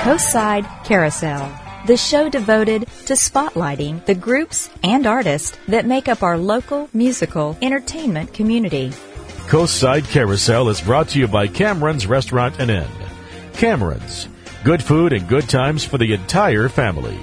Coastside Carousel, the show devoted to spotlighting the groups and artists that make up our local musical entertainment community. Coastside Carousel is brought to you by Cameron's Restaurant and Inn. Cameron's, good food and good times for the entire family.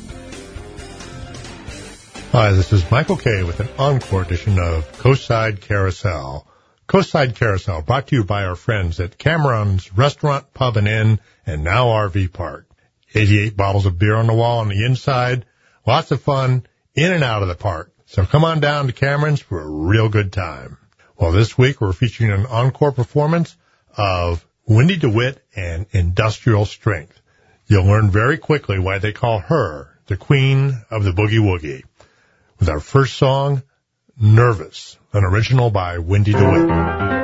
Hi, this is Michael Kay with an encore edition of Coastside Carousel. Coastside Carousel brought to you by our friends at Cameron's Restaurant, Pub and Inn, and now RV Park. 88 bottles of beer on the wall on the inside. Lots of fun in and out of the park. So come on down to Cameron's for a real good time. Well, this week we're featuring an encore performance of Wendy DeWitt and Industrial Strength. You'll learn very quickly why they call her the queen of the boogie woogie. With our first song, Nervous, an original by Wendy DeWitt.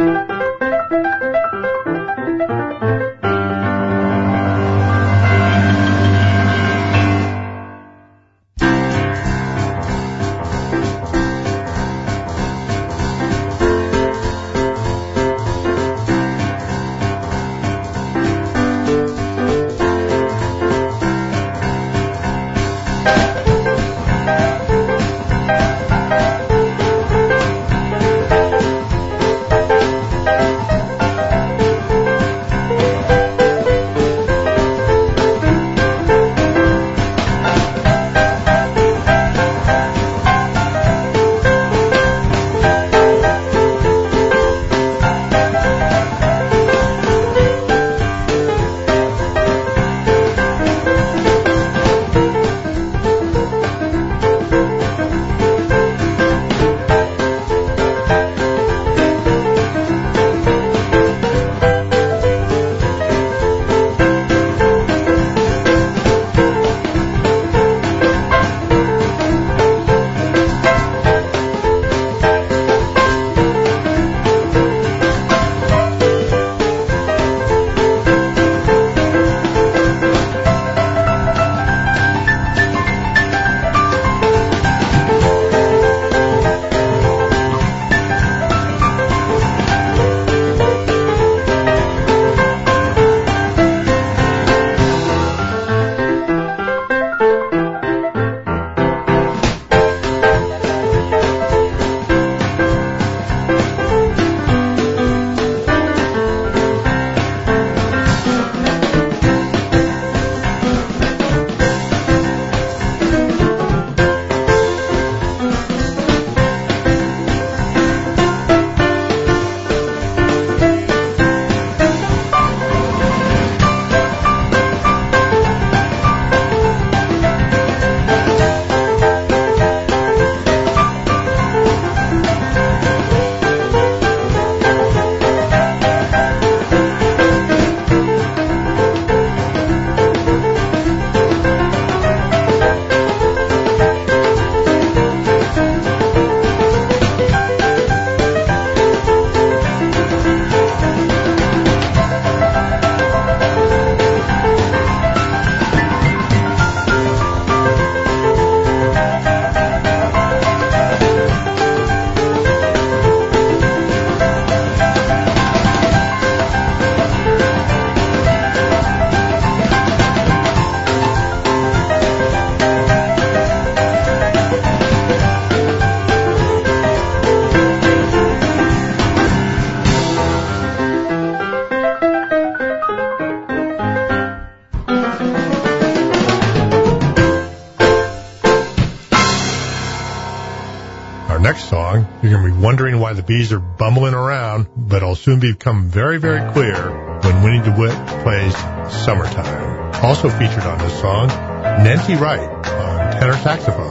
Next song, you're going to be wondering why the bees are bumbling around, but it'll soon become very, very clear when Winnie DeWitt plays Summertime. Also featured on this song, Nancy Wright on tenor saxophone.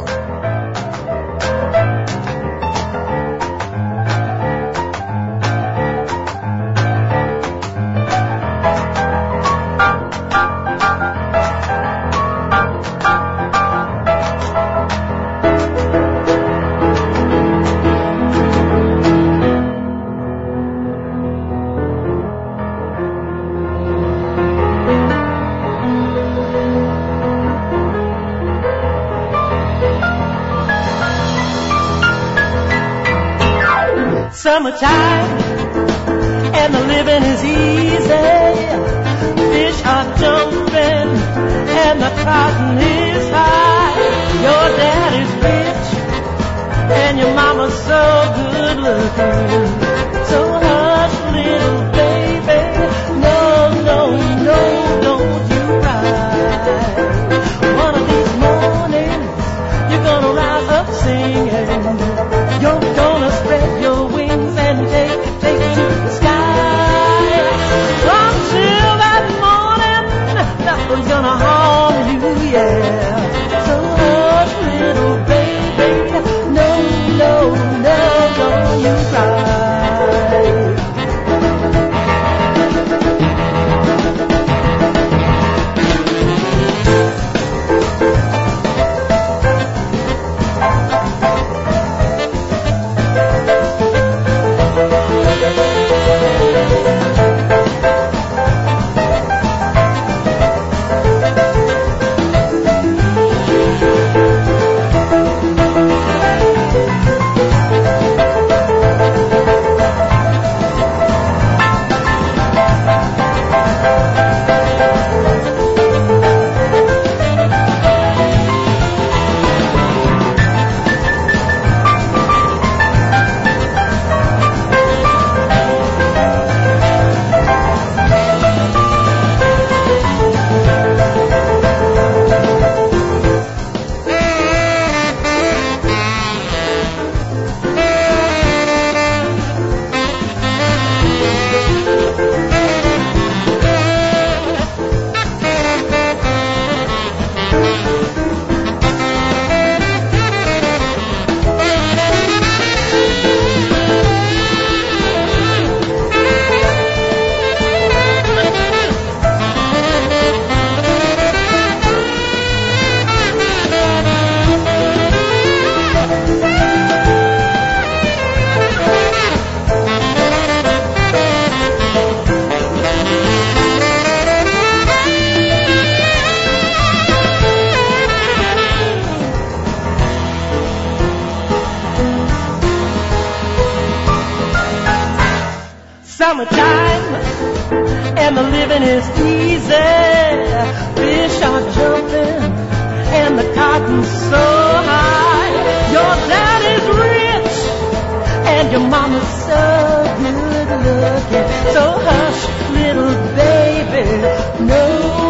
Summertime, and the living is easy. Fish are jumping and the cotton is high. Your daddy's rich and your mama's so good looking. So hush, little baby, no, no, no, don't you cry. One of these mornings you're gonna rise up singing. You're gonna spread your wings and take to the sky. Until that morning, nothing's gonna harm you, yeah. So hush, little baby, no, no, no, don't you cry. Summertime and the living is easy. Fish are jumping and the cotton's so high. Your daddy's rich and your mama's so good looking. So hush, little baby, no,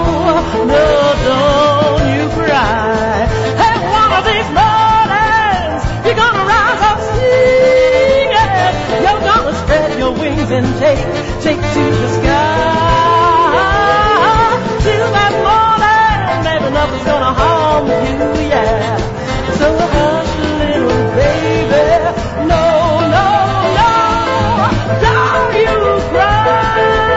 no, don't you cry. Hey, one of these mornings you're gonna rise up singing. You're gonna spread your wings and take to the sky. Till that morning, maybe nothing's gonna harm you, yeah. So hush, little baby, no, no, no, don't you cry.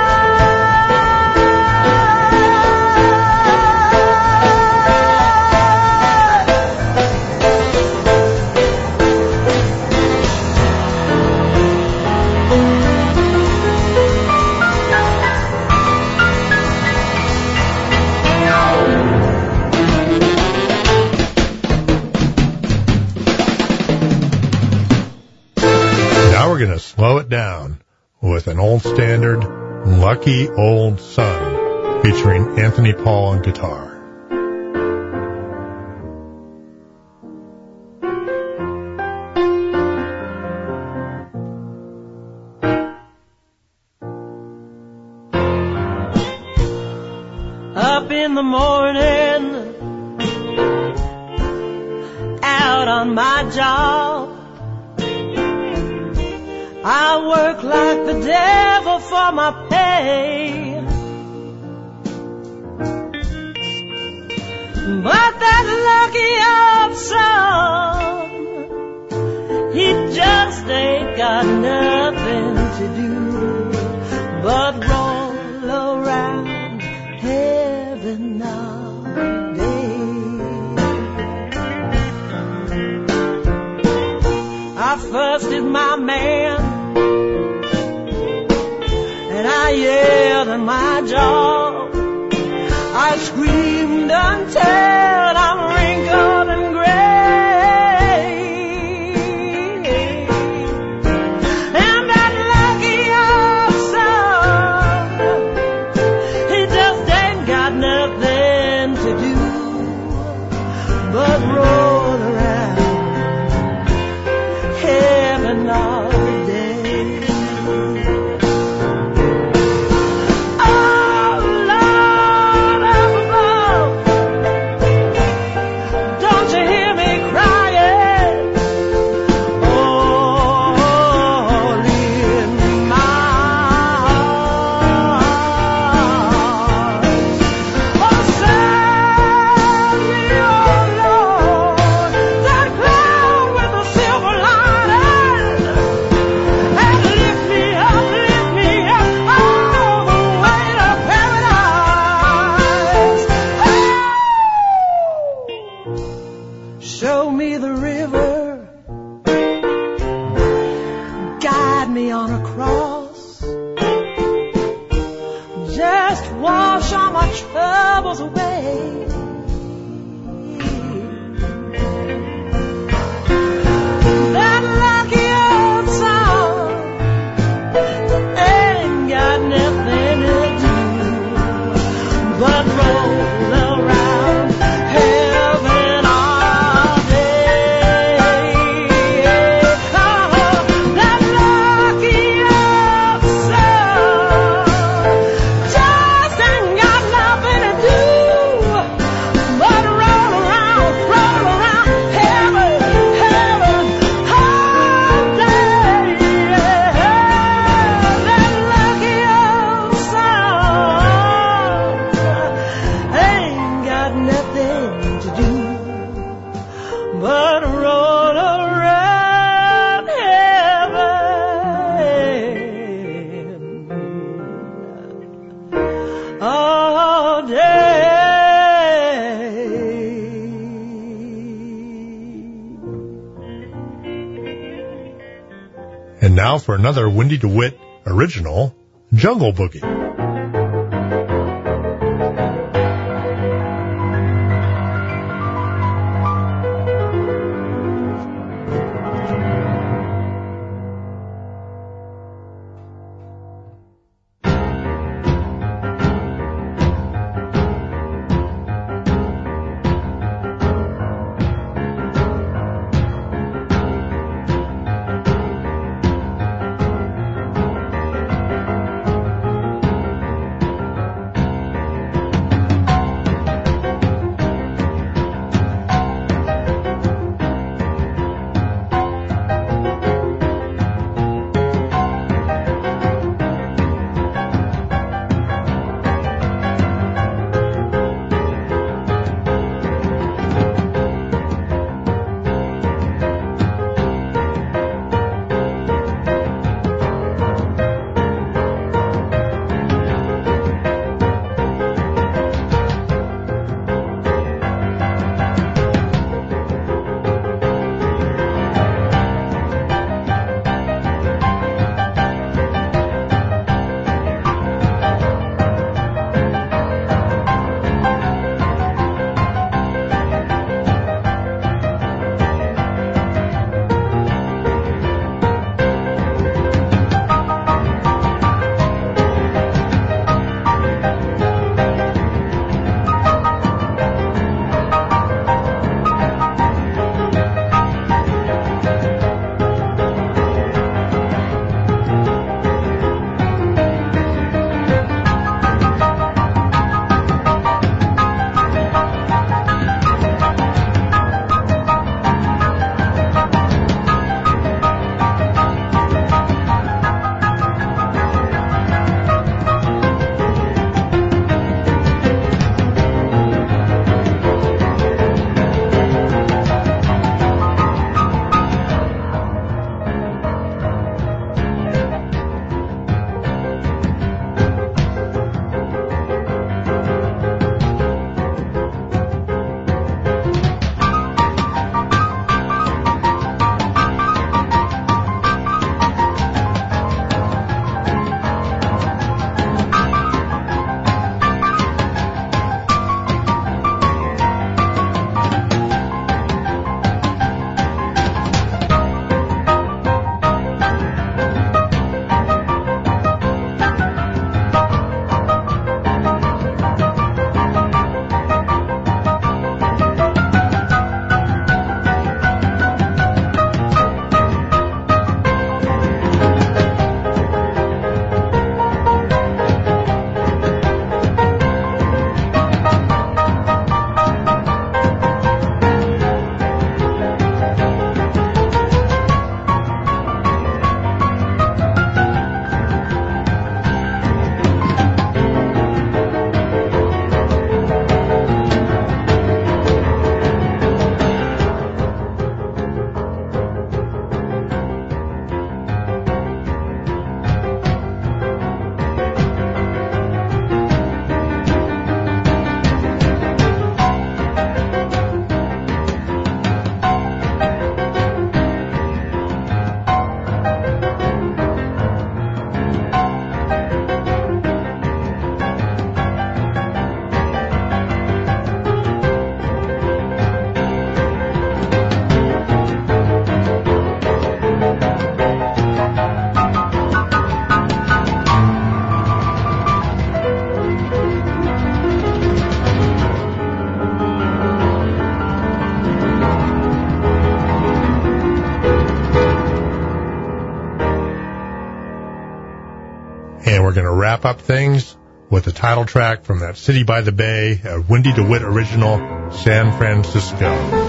We're going to slow it down with an old standard, Lucky Old Sun, featuring Anthony Paul on guitar. Up in the morning, out on my job, I work like the devil for my pay. But that lucky old son, he just ain't got nothing to do but roll around heaven all day. I fussed at my man, and I yelled at my job. I screamed until I'm wrinkled and gray. And that lucky old son, on a cross. Just wash all my troubles away. That lucky old song ain't got nothing to do but roll around heaven all day. Oh, that lucky old song just ain't got nothing to do but roll around heaven, heaven all day. That lucky old song ain't got nothing to do but roll around heaven all day. And now for another Wendy DeWitt original, Jungle Boogie. And we're going to wrap up things with the title track from that City by the Bay, a Wendy DeWitt original, San Francisco.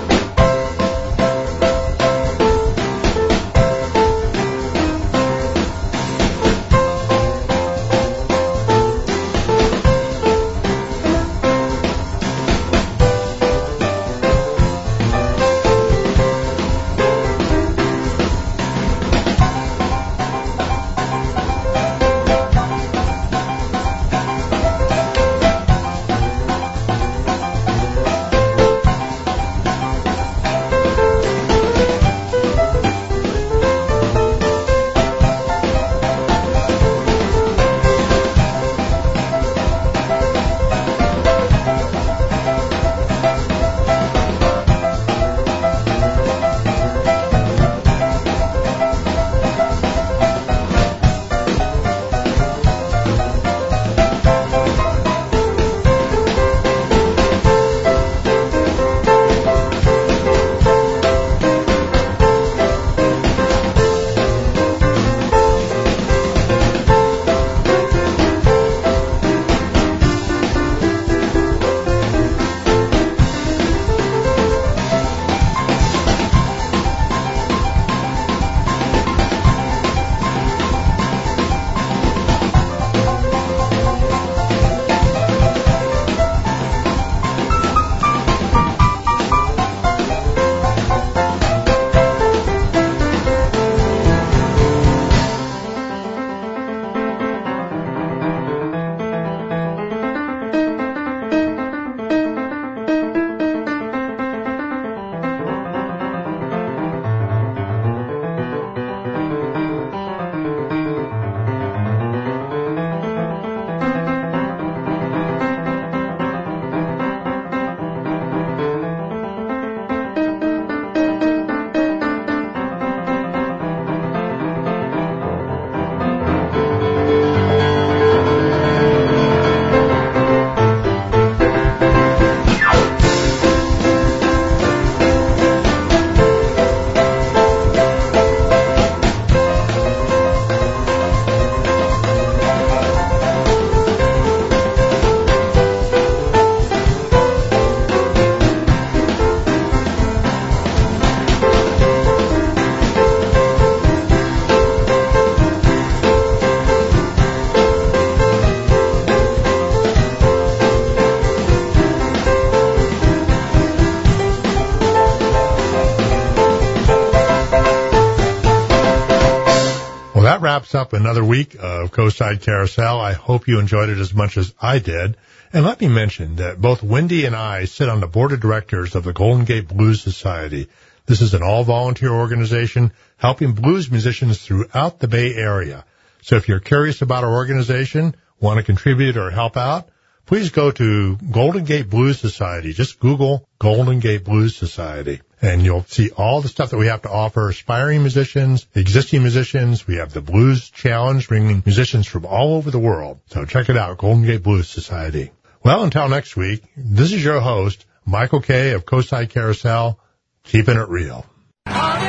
That wraps up another week of Coastside Carousel. I hope you enjoyed it as much as I did. And let me mention that both Wendy and I sit on the board of directors of the Golden Gate Blues Society. This is an all-volunteer organization helping blues musicians throughout the Bay Area. So if you're curious about our organization, want to contribute or help out, please go to Golden Gate Blues Society. Just Google Golden Gate Blues Society, and you'll see all the stuff that we have to offer aspiring musicians, existing musicians. We have the Blues Challenge, bringing musicians from all over the world. So check it out, Golden Gate Blues Society. Well, until next week, this is your host, Michael Kay of Coastside Carousel, keeping it real. On the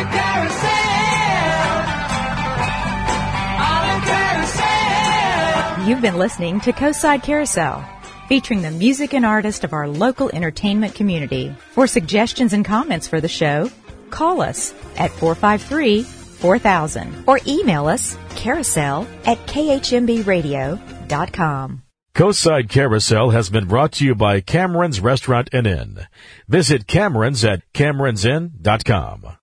carousel. On the carousel. You've been listening to Coastside Carousel, featuring the music and artists of our local entertainment community. For suggestions and comments for the show, call us at 453-4000 or email us carousel@khmbradio.com. Coastside Carousel has been brought to you by Cameron's Restaurant and Inn. Visit Cameron's at CameronsInn.com.